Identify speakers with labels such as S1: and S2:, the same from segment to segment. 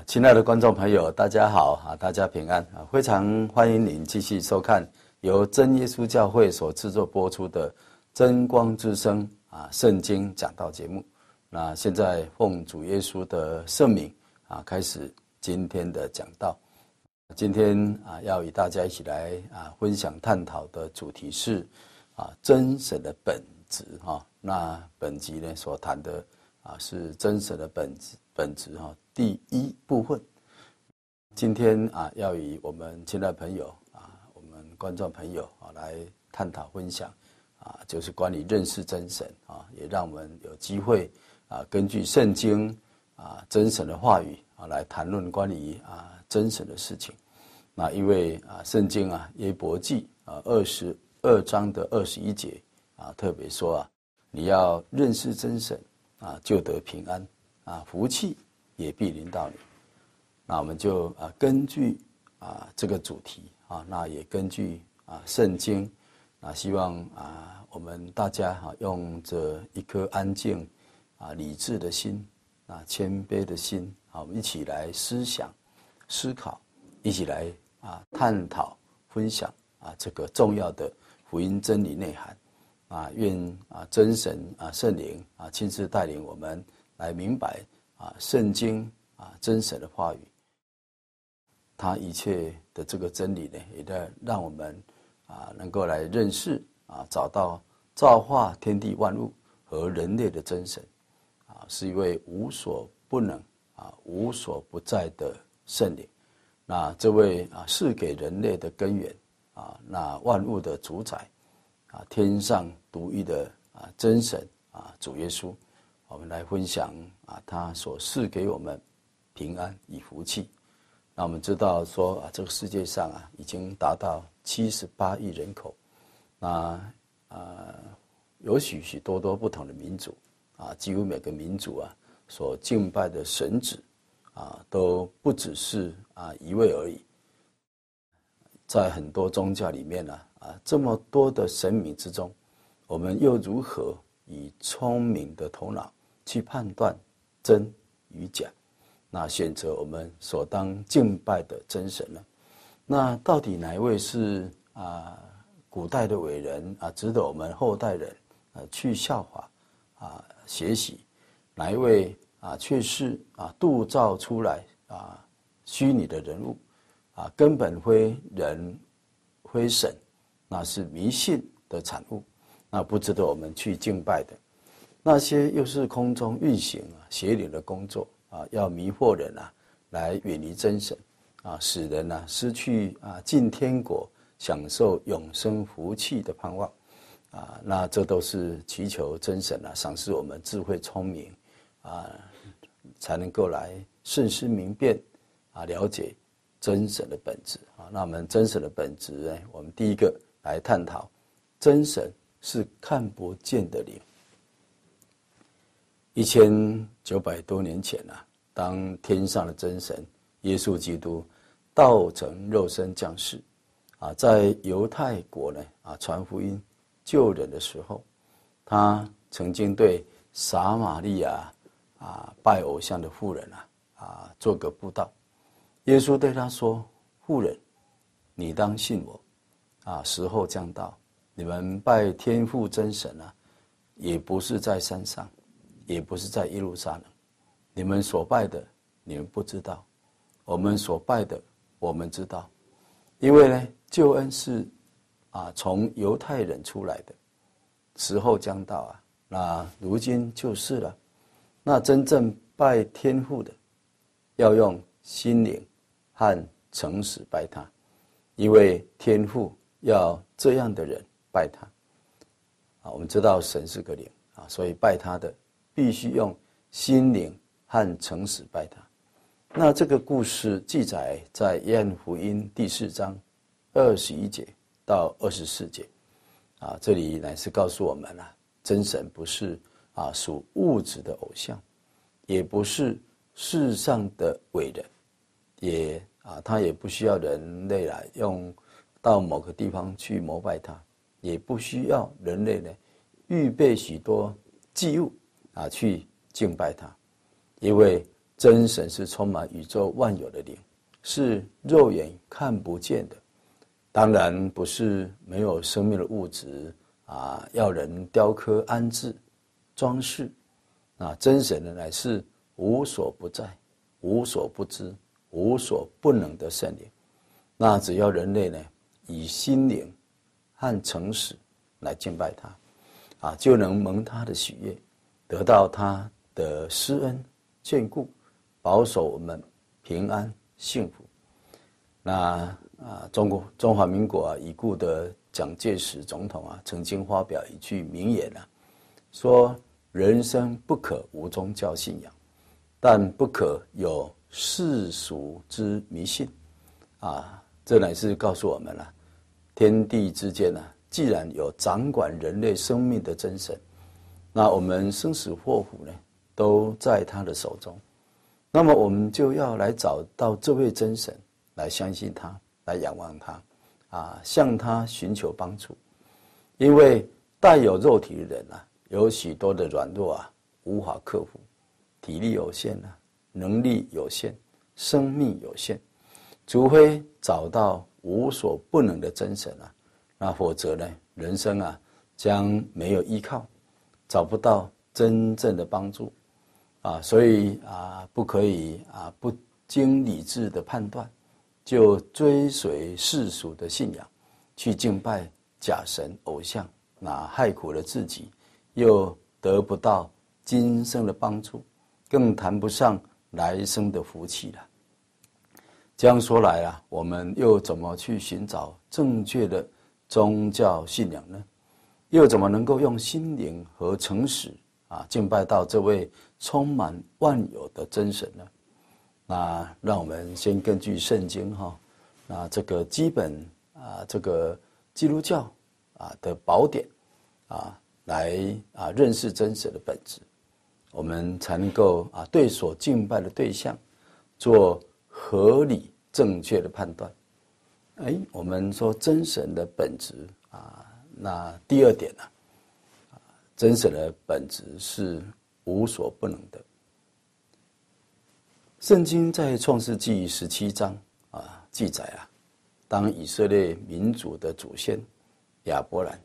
S1: 亲爱的观众朋友，大家好啊，大家平安啊！非常欢迎您继续收看由真耶稣教会所制作播出的真光之声圣经讲道节目。那现在奉主耶稣的圣名开始今天的讲道。今天要与大家一起来分享探讨的主题是真神的本质那本集呢所谈的是真神的本质第一部分。今天要与我们亲爱的朋友我们观众朋友来探讨分享就是关于认识真神也让我们有机会根据圣经真神的话语来谈论关于真神的事情。那因为圣经约伯记22章的21节特别说你要认识真神就得平安福气也必临到你。那我们就根据这个主题那也根据圣经希望我们大家用着一颗安静理智的心谦卑的心我们一起来思想思考，一起来探讨分享这个重要的福音真理内涵愿真神圣灵亲自带领我们来明白圣经真神的话语，他一切的这个真理呢，也在让我们能够来认识找到造化天地万物和人类的真神是一位无所不能无所不在的圣灵。那这位是给人类的根源那万物的主宰天上独一的真神主耶稣，我们来分享他所赐给我们平安与福气。那我们知道说这个世界上已经达到78亿人口，那有许许多多不同的民族几乎每个民族所敬拜的神祇都不只是一位而已。在很多宗教里面这么多的神明之中，我们又如何以聪明的头脑去判断真与假，那选择我们所当敬拜的真神呢？那到底哪一位是古代的伟人值得我们后代人去效法学习？哪一位却是杜造出来虚拟的人物根本非人非神，那是迷信的产物，那不值得我们去敬拜的。那些又是空中运行邪灵的工作要迷惑人来远离真神使人失去进天国享受永生福气的盼望那这都是祈求真神赏赐我们智慧聪明才能够来慎思明辨了解真神的本质那我们真神的本质呢，我们第一个来探讨真神是看不见的灵。1900多年前当天上的真神耶稣基督道成肉身降世在犹太国呢传福音救人的时候，他曾经对撒玛利亚拜偶像的妇人做个布道。耶稣对他说：妇人，你当信我时候将到，你们拜天父真神也不是在山上，也不是在耶路撒冷，你们所拜的你们不知道，我们所拜的我们知道。因为呢，救恩是从犹太人出来的，时候将到那如今就是了。那真正拜天父的，要用心灵和诚实拜他，因为天父要这样的人拜他我们知道神是个灵所以拜他的必须用心灵和诚实拜他。那这个故事记载在约翰福音第4章21节到24节这里乃是告诉我们真神不是属物质的偶像，也不是世上的伟人，他也不需要人类来用到某个地方去膜拜他，也不需要人类呢预备许多祭物去敬拜他，因为真神是充满宇宙万有的灵，是肉眼看不见的。当然不是没有生命的物质要人雕刻安置装饰真神呢乃是无所不在、无所不知、无所不能的圣灵。那只要人类呢以心灵和诚实来敬拜他就能蒙他的喜悦，得到他的施恩眷顾，保守我们平安幸福。那中华民国已故的蒋介石总统曾经发表一句名言说人生不可无宗教信仰，但不可有世俗之迷信这乃是告诉我们天地之间既然有掌管人类生命的真神，那我们生死祸福呢都在他的手中。那么我们就要来找到这位真神，来相信他，来仰望他向他寻求帮助。因为带有肉体的人有许多的软弱无法克服，体力有限能力有限，生命有限，除非找到无所不能的真神那否则呢人生将没有依靠，找不到真正的帮助所以不可以不经理智的判断就追随世俗的信仰，去敬拜假神偶像，害苦了自己，又得不到今生的帮助，更谈不上来生的福气了。这样说来我们又怎么去寻找正确的宗教信仰呢？又怎么能够用心灵和诚实敬拜到这位充满万有的真神呢？那让我们先根据圣经那这个基本这个基督教的宝典来认识真神的本质，我们才能够对所敬拜的对象做合理正确的判断。我们说真神的本质那第二点真神的本质是无所不能的。圣经在创世纪17章记载当以色列民族的祖先亚伯兰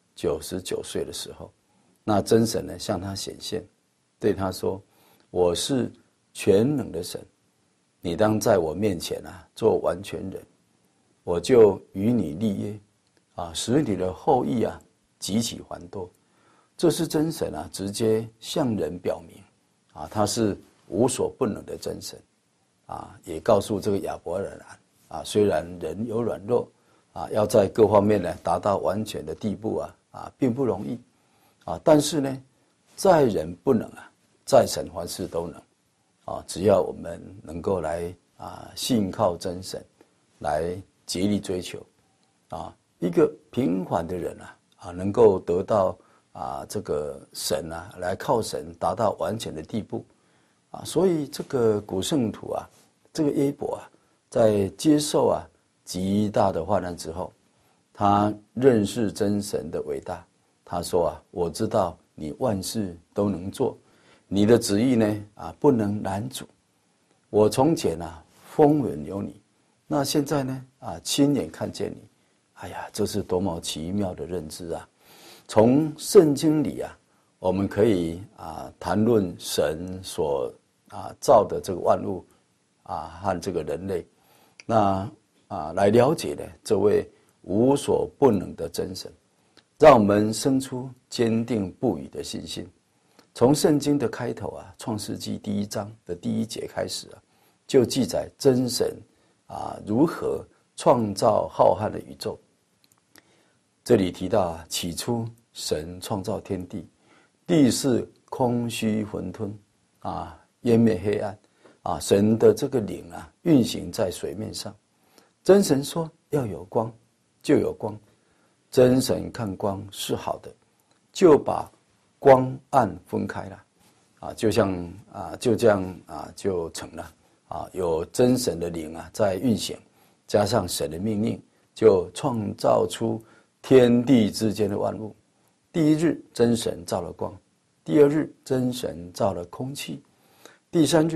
S1: 99岁的时候，那真神呢向他显现，对他说：我是全能的神，你当在我面前做完全人，我就与你立约使你的后裔极其繁多。这是真神直接向人表明他是无所不能的真神也告诉这个亚伯兰虽然人有软弱要在各方面呢达到完全的地步并不容易但是呢在人不能在神凡事都能只要我们能够来信靠真神，来竭力追求一个平凡的人能够得到这个神来靠神达到完全的地步所以这个古圣徒这个耶伯在接受极大的患难之后，他认识真神的伟大。他说我知道你万事都能做，你的旨意呢不能拦阻。我从前风闻有你，那现在呢亲眼看见你。哎呀，这是多么奇妙的认知从圣经里我们可以谈论神所造的这个万物和这个人类，那来了解呢这位无所不能的真神，让我们生出坚定不移的信心。从圣经的开头创世纪第1章的第1节开始就记载真神如何创造浩瀚的宇宙。这里提到起初神创造天地，地是空虚混沌湮灭黑暗神的这个灵运行在水面上。真神说要有光，就有光。真神看光是好的，就把光暗分开了就这样就成了有真神的灵在运行，加上神的命令，就创造出天地之间的万物。第1日真神造了光，第2日真神造了空气，第3日呢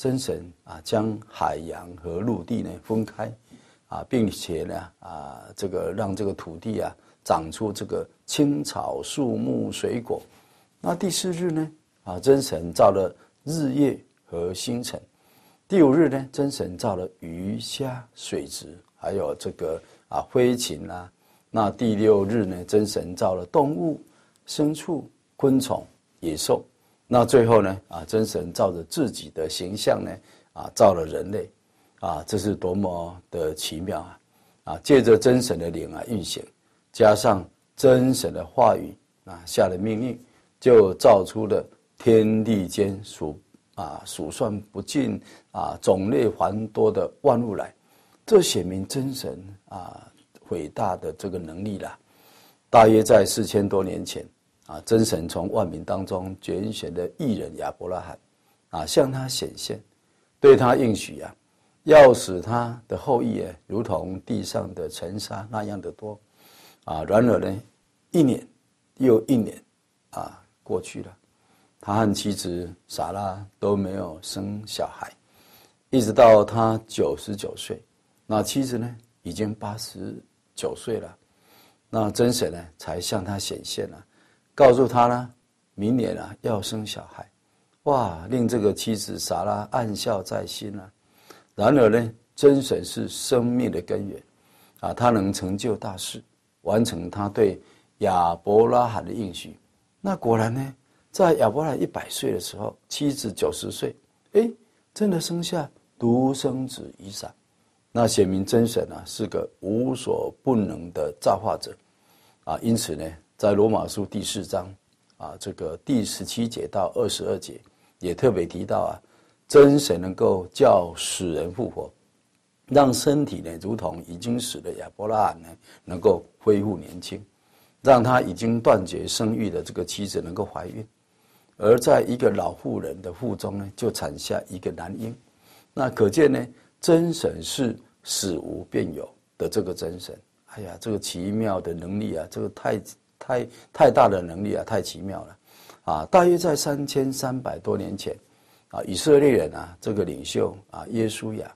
S1: 真神将海洋和陆地呢分开并且呢这个让这个土地长出这个青草、树木、水果。那第4日呢真神造了日月和星辰。第5日呢，真神造了鱼虾水质，还有这个飞禽那第6日呢，真神造了动物、牲畜、昆虫、野兽。那最后呢真神照着自己的形象呢造了人类这是多么的奇妙借着真神的灵运行，加上真神的话语下了命令，就造出了天地间数算不尽种类繁多的万物来。这显明真神伟大的这个能力啦。大约在4000多年前真神从万民当中拣选的义人亚伯拉罕向他显现，对他应许要使他的后裔如同地上的尘沙那样的多然而呢1年又1年过去了，他和妻子撒拉都没有生小孩，一直到他99岁，那妻子呢已经89岁了。那真神呢才向他显现告诉他呢明年要生小孩。哇，令这个妻子撒拉暗笑在心然而呢真神是生命的根源他能成就大事，完成他对亚伯拉罕的应许。那果然呢在亚伯拉罕100岁的时候，妻子90岁，真的生下独生子以撒。那显明真神是个无所不能的造化者因此呢在罗马书第4章这个第17节到22节也特别提到真神能够叫死人复活，让身体呢如同已经死的亚伯拉罕呢能够恢复年轻，让他已经断绝生育的这个妻子能够怀孕，而在一个老妇人的腹中呢就产下一个男婴。那可见呢真神是使无变有的这个真神。哎呀，这个奇妙的能力这个太大的能力太奇妙了大约在3300多年前以色列人这个领袖耶稣亚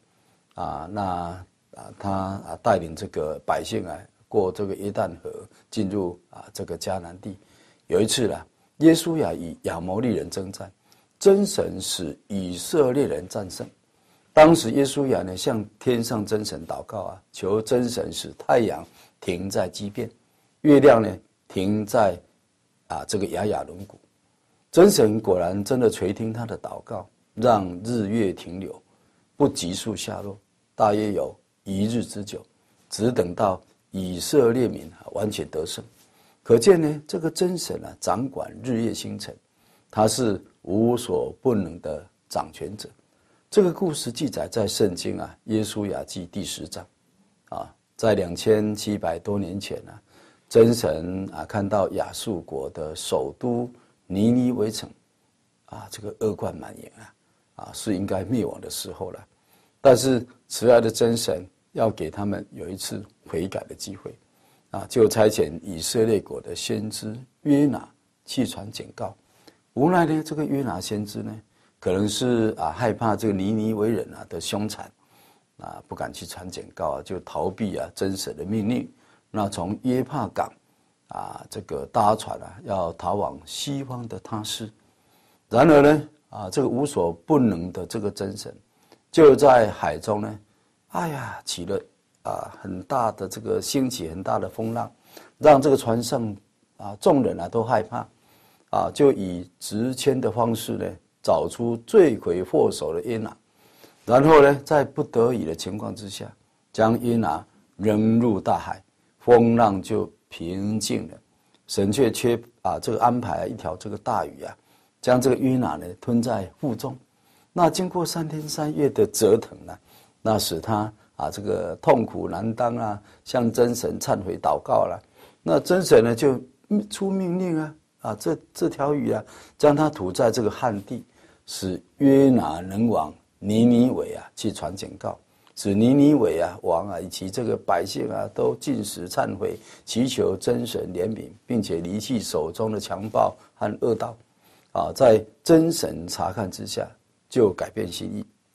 S1: 他带领这个百姓过这个约旦河进入这个迦南地。有一次耶稣亚与亚摩利人征战，真神使以色列人战胜。当时耶稣亚呢向天上真神祷告求真神使太阳停在基遍，月亮呢停在这个雅雅伦谷。真神果然真的垂听他的祷告，让日月停留，不急速下落，大约有1日之久，只等到以色列民完全得胜。可见呢这个真神掌管日月星辰，他是无所不能的掌权者。这个故事记载在圣经耶稣亚记第10章在2700多年前真神看到亚述国的首都尼尼微城这个恶贯满盈是应该灭亡的时候了。但是慈爱的真神要给他们有一次悔改的机会就差遣以色列国的先知约拿去传警告。无奈呢这个约拿先知呢可能是害怕这个尼尼微人的凶残不敢去传警告就逃避真神的命令。那从约帕港这个搭船要逃往西方的他施。然而呢这个无所不能的这个真神就在海中呢起了很大的这个兴起很大的风浪，让这个船上众人都害怕就以直牵的方式呢找出罪魁祸首的约拿，然后呢在不得已的情况之下将约拿扔入大海，风浪就平静了。神却这个安排一条这个大鱼将这个约拿呢吞在腹中。那经过3天3夜的折腾那使他这个痛苦难当向真神忏悔祷告了。那真神呢就出命令这条鱼将它吐在这个旱地，使约拿能往尼尼微去传警告，使尼尼微王以及这个百姓都尽实忏悔，祈求真神怜悯，并且离弃手中的强暴和恶道在真神查看之下就改变心意，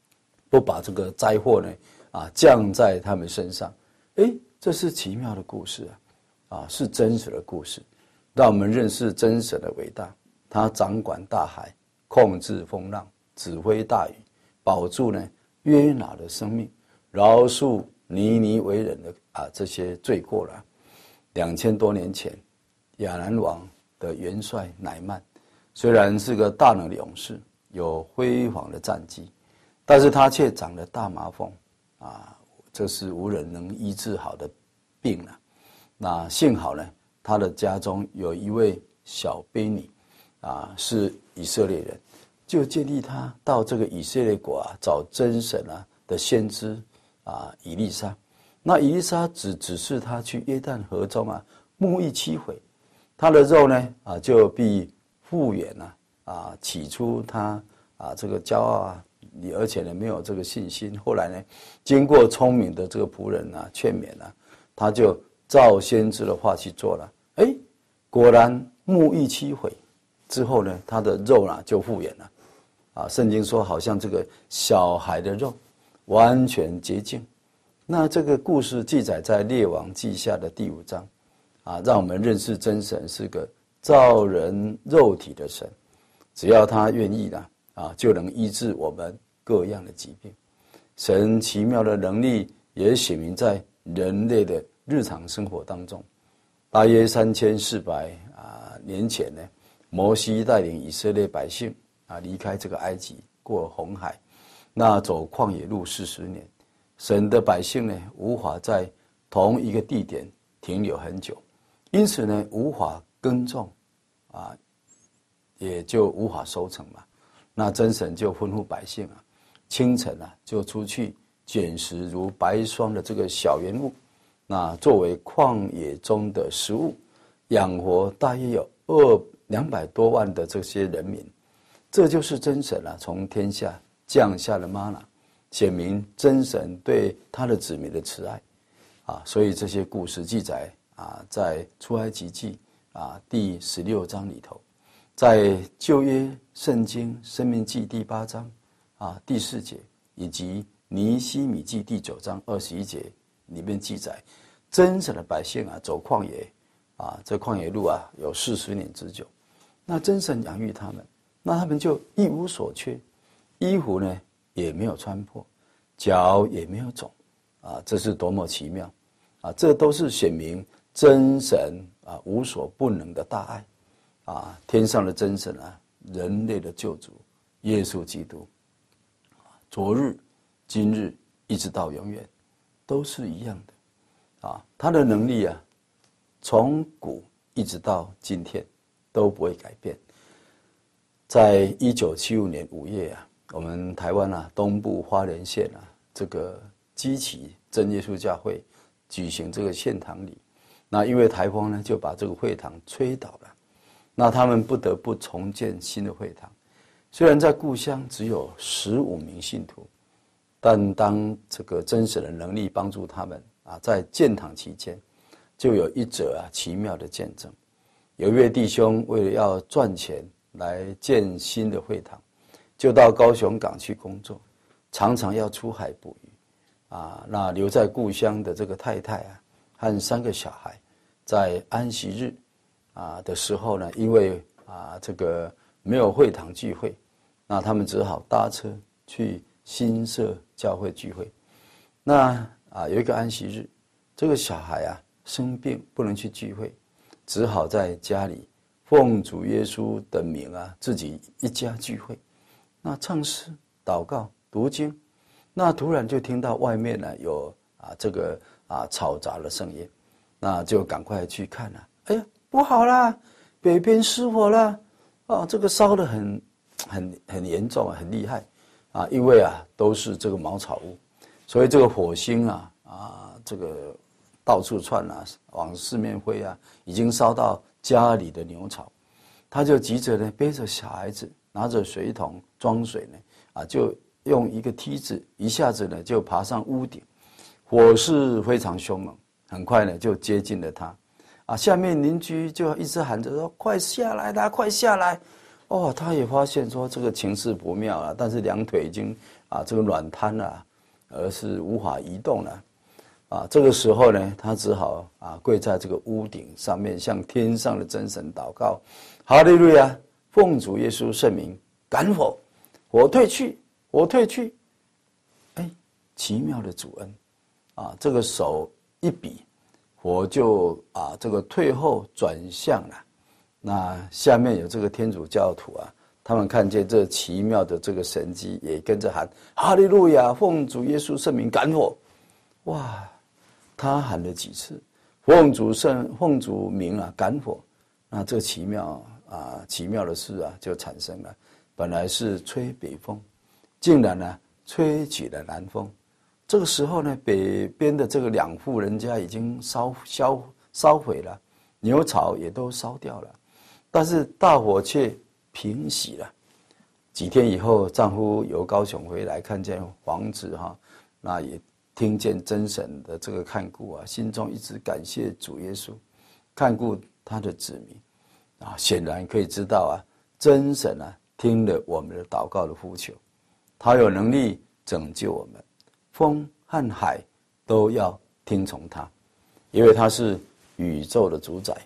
S1: 不把这个灾祸呢降在他们身上。这是奇妙的故事是真实的故事，让我们认识真神的伟大。他掌管大海，控制风浪，指挥大雨，保住呢约拿的生命，饶恕尼尼微人的这些罪过了。2000多年前，亚兰王的元帅乃曼虽然是个大能的勇士，有辉煌的战绩，但是他却长了大麻风这是无人能医治好的病了。那幸好呢，他的家中有一位小婢女是以色列人，就建议他到这个以色列国找真神的先知以利沙。那以利沙只指示他去约旦河中沐浴7回，他的肉呢就必复原起初他这个骄傲而且呢没有这个信心，后来呢经过聪明的这个仆人劝勉他就照先知的话去做了。果然沐浴7回之后呢，他的肉就复原了圣经说好像这个小孩的肉完全洁净。那这个故事记载在列王记下的第5章让我们认识真神是个造人肉体的神，只要他愿意就能医治我们各样的疾病。神奇妙的能力也显明在人类的日常生活当中。大约3400年前呢，摩西带领以色列百姓离开这个埃及，过红海，那走旷野路40年。神的百姓呢，无法在同一个地点停留很久，因此呢，无法耕种也就无法收成嘛。那真神就吩咐百姓清晨就出去捡拾如白霜的这个小圆物，那作为旷野中的食物，养活大约有200多万的这些人民。这就是真神从天下降下的吗哪，显明真神对他的子民的慈爱所以这些故事记载在出埃及记第16章里头，在旧约圣经申命记第8章第4节，以及尼希米记第9章21节里面记载，真神的百姓走旷野这旷野路有40年之久。那真神养育他们，那他们就一无所缺，衣服呢也没有穿破，脚也没有肿这是多么奇妙这都是显明真神无所不能的大爱天上的真神人类的救主耶稣基督昨日今日一直到永远都是一样的他的能力从古一直到今天都不会改变。在1975年5月我们台湾东部花莲县这个基奇真耶稣教会举行这个献堂礼，那因为台风呢就把这个会堂吹倒了，那他们不得不重建新的会堂。虽然在故乡只有15名信徒，但当这个真神的能力帮助他们在建堂期间，就有一则奇妙的见证。有一位弟兄为了要赚钱来建新的会堂，就到高雄港去工作，常常要出海捕鱼那留在故乡的这个太太和3个小孩，在安息日的时候呢，因为这个没有会堂聚会，那他们只好搭车去新社教会聚会。那有一个安息日，这个小孩生病不能去聚会，只好在家里奉主耶稣的名自己一家聚会，那唱诗祷告读经。那突然就听到外面有这个嘈杂的声音，那就赶快去看哎呀不好啦，北边失火了这个烧得很严重很厉害因为都是这个茅草屋，所以这个火星这个到处窜往四面飞已经烧到家里的牛槽。他就急着呢背着小孩子，拿着水桶装水呢就用一个梯子一下子呢就爬上屋顶。火势非常凶猛，很快呢就接近了他下面邻居就一直喊着说快下来啦快下来他也发现说这个情势不妙但是2腿已经这个软瘫了，而是无法移动了。这个时候呢，他只好跪在这个屋顶上面，向天上的真神祷告：哈利路亚！奉主耶稣圣名，赶火，火退去，火退去。奇妙的主恩这个手一比，火就这个退后转向了。那下面有这个天主教徒他们看见这奇妙的这个神迹，也跟着喊哈利路亚，奉主耶稣圣名赶火。哇，他喊了几次奉主名赶火，那这奇妙的事就产生了。本来是吹北风，竟然吹起了南风。这个时候呢，北边的这个2户人家已经烧毁了，牛草也都烧掉了，但是大火却平息了。几天以后，丈夫由高雄回来，看见房子那也听见真神的这个看顾心中一直感谢主耶稣看顾他的子民显然可以知道真神听了我们的祷告的呼求，他有能力拯救我们，风和海都要听从他，因为他是宇宙的主宰。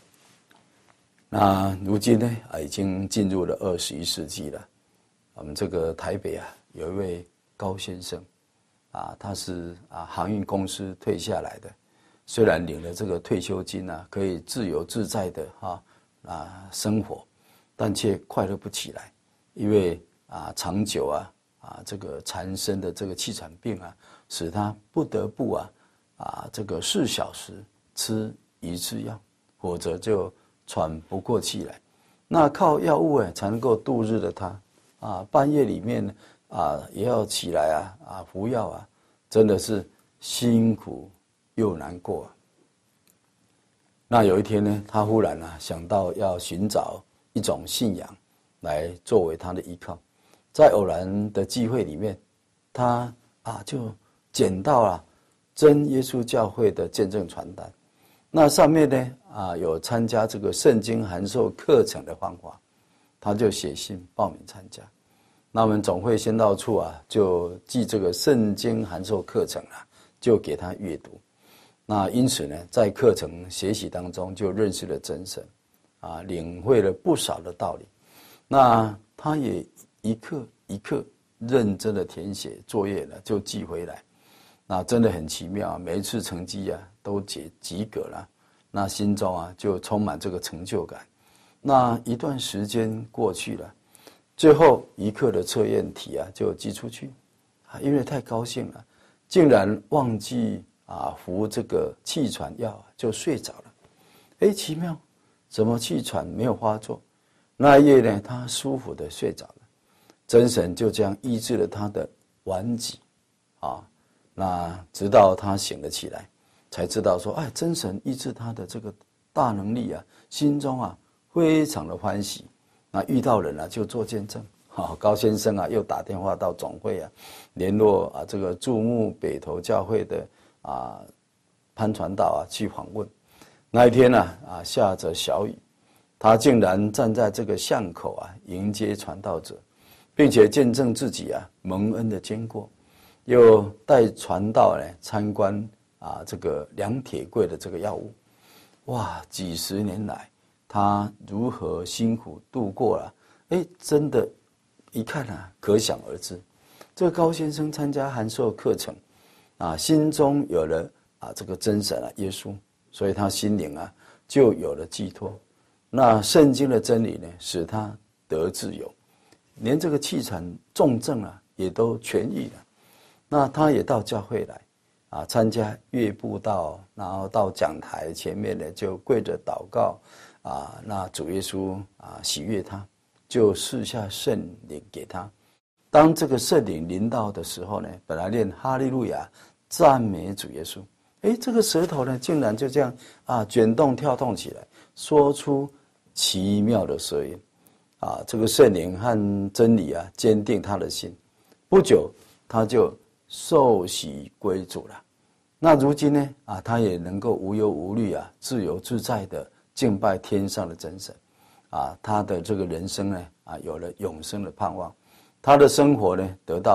S1: 那如今呢已经进入了21世纪了。我们这个台北有一位高先生他是航运公司退下来的，虽然领了这个退休金可以自由自在的生活，但却快乐不起来，因为长久这个缠身的这个气喘病使他不得不这个4小时吃1次药，否则就喘不过气来。那靠药物才能够度日的他半夜里面也要起来服药真的是辛苦又难过那有一天呢，他忽然想到要寻找一种信仰来作为他的依靠。在偶然的机会里面，他就捡到了真耶稣教会的见证传单。那上面呢有参加这个圣经函授课程的方法，他就写信报名参加。那我们总会先到处就寄这个圣经函授课程就给他阅读。那因此呢，在课程学习当中就认识了真神领会了不少的道理。那他也一课一课认真的填写作业就寄回来。那真的很奇妙，每一次成绩都及格了，那心中就充满这个成就感。那一段时间过去了，最后一课的测验题就寄出去因为太高兴了，竟然忘记服这个气喘药就睡着了。奇妙，怎么气喘没有发作？那一夜呢，他舒服的睡着了。真神就这样医治了他的顽疾那直到他醒了起来，才知道说真神医治他的这个大能力心中非常的欢喜。那遇到人就做见证高先生又打电话到总会联络这个驻牧北投教会的潘传道去访问。那一天下着小雨，他竟然站在这个巷口迎接传道者，并且见证自己蒙恩的经过，又带传道参观这个量铁柜的这个药物。哇，几十年来他如何辛苦度过了真的一看可想而知。这个高先生参加函授课程心中有了这个真神耶稣，所以他心灵就有了寄托。那圣经的真理呢，使他得自由，连这个气喘重症也都痊愈了。那他也到教会来参加乐布道，然后到讲台前面呢就跪着祷告那主耶稣喜悦他，就赐下圣灵给他。当这个圣灵临到的时候呢，本来念哈利路亚赞美主耶稣，这个舌头呢竟然就这样卷动跳动起来，说出奇妙的舌音这个圣灵和真理坚定他的心，不久他就受洗归主了。那如今呢他也能够无忧无虑自由自在的敬拜天上的真神他的这个人生呢有了永生的盼望，他的生活呢得到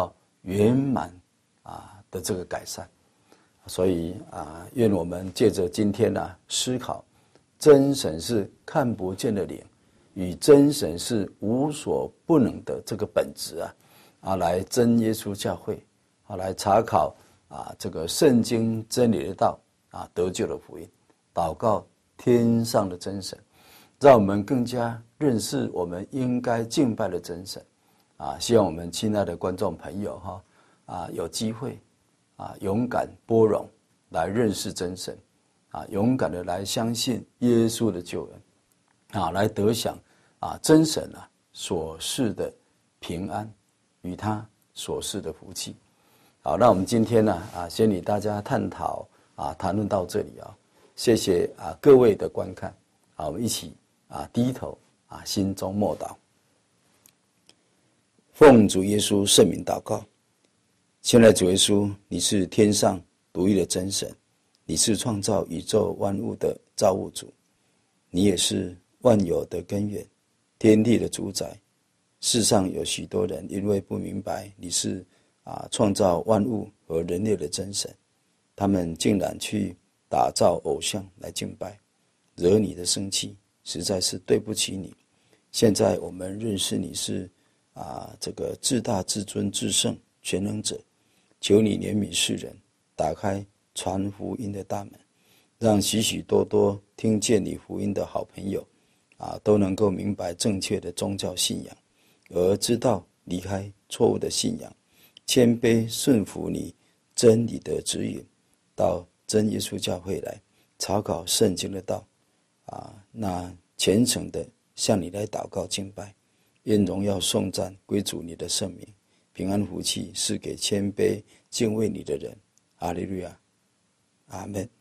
S1: 圆满的这个改善。所以愿我们借着今天思考真神是看不见的灵，与真神是无所不能的这个本质来真耶稣教会来查考这个圣经真理的道得救的福音，祷告天上的真神，让我们更加认识我们应该敬拜的真神希望我们亲爱的观众朋友有机会勇敢包容来认识真神勇敢的来相信耶稣的救恩来得享真神所赐的平安与他所赐的福气。好，那我们今天先与大家探讨谈论到这里谢谢各位的观看我们一起低头心中默祷。奉主耶稣圣名祷告。亲爱的主耶稣，你是天上独一的真神，你是创造宇宙万物的造物主，你也是万有的根源，天地的主宰。世上有许多人因为不明白你是创造万物和人类的真神，他们竟然去打造偶像来敬拜，惹你的生气，实在是对不起你。现在我们认识你是这个至大至尊至圣全能者，求你怜悯世人，打开传福音的大门，让许许多多听见你福音的好朋友都能够明白正确的宗教信仰，而知道离开错误的信仰，谦卑顺服你真理的指引，到真耶稣教会来查考圣经的道那虔诚的向你来祷告敬拜，愿荣耀颂赞归主你的圣名，平安福气是给谦卑敬畏你的人。哈利路亚，阿们。